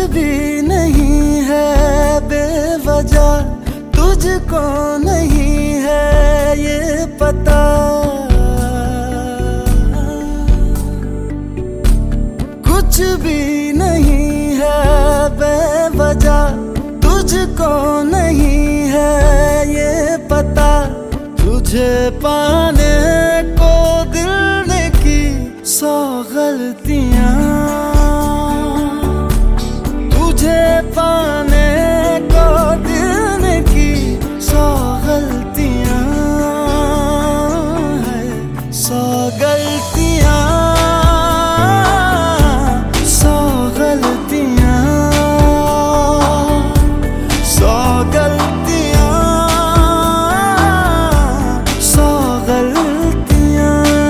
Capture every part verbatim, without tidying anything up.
भी नहीं है बेवजह, तुझको नहीं है ये पता। कुछ भी नहीं है बेवजह, तुझको नहीं है ये पता। तुझे पाने को दिल ने की सौ गलतियां, तुझे पाने को दिल ने की सौ गलतियां है, सौ गलतियां, सौ गलतियां, सौ गलतियां, सौ गलतियां।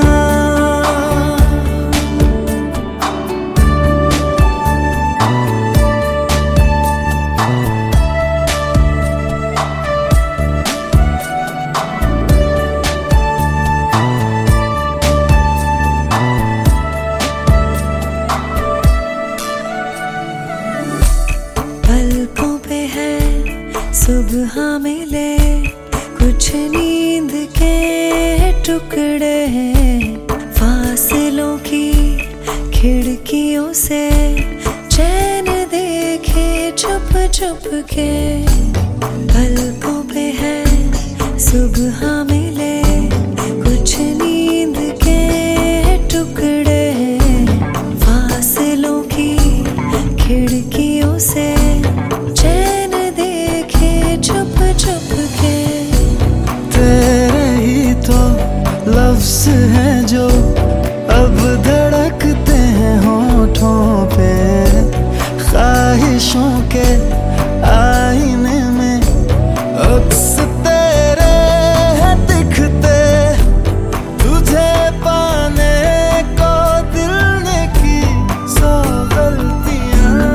पलकों पे है सुबह मिले, कुछ नींद के टुकड़े हैं। फासलों की खिड़कियों से चैन देखे छुप छुप के। पलकों पे है सुबह मिले, कुछ नींद के टुकड़े हैं। फासलों की खिड़कियों से चैन देखे छुप छुप के। तेरे ही तो लफ्ज़ हैं जो अब धड़कते हैं होठों पे, ख्वाहिशों के आईने में अक्स तेरे हैं दिखते। तुझे पाने को दिल ने की सौ गलतियां,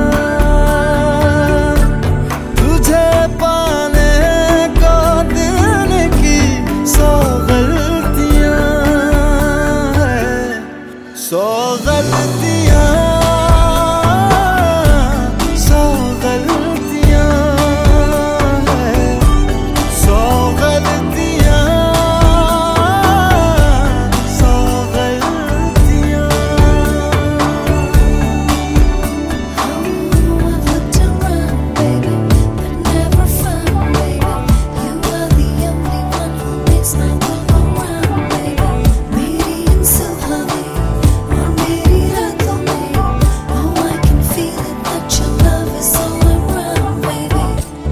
तुझे पाने को दिल ने की सौ गलतियां है, सौ गलतियां, सौ गलतियां है, सौ गलतियां, सौ गलतियां। I've looked around, baby, but never found, baby. You are the only one who makes my world go round, baby. मेरी इन सुबहों में और मेरी रातों में, oh I can feel it that your love is all around, baby.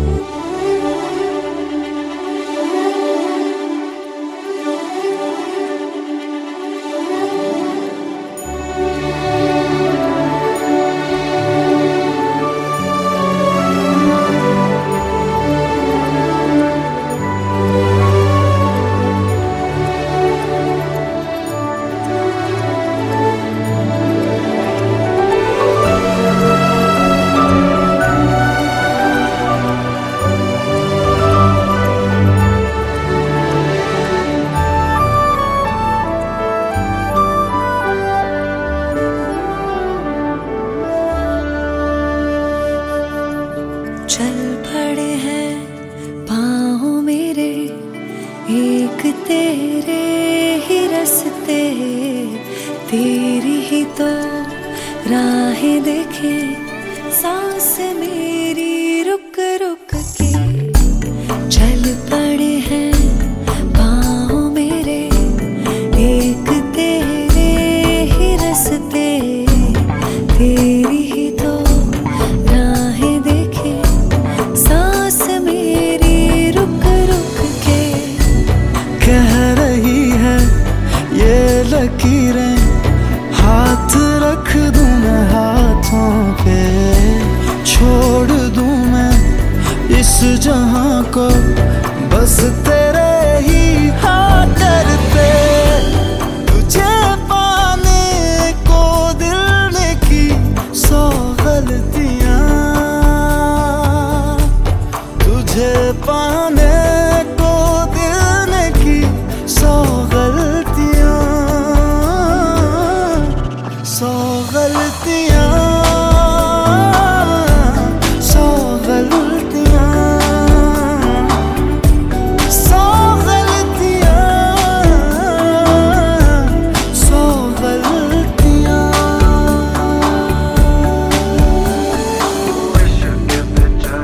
चल पड़े हैं पाँव मेरे, एक तेरे ही रास्ते। तेरी ही तो राहें देखे सांस मेरी रुक रुक के। चल पड़े हैं पाँव मेरे, एक तेरे ही रास्ते। तेरी ही तो राहें देखे सांस मेरी रुक रुक के। कह रही है ये लकीरें, हाथ रख दूं मैं हाथों पे, छोड़ दूं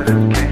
करके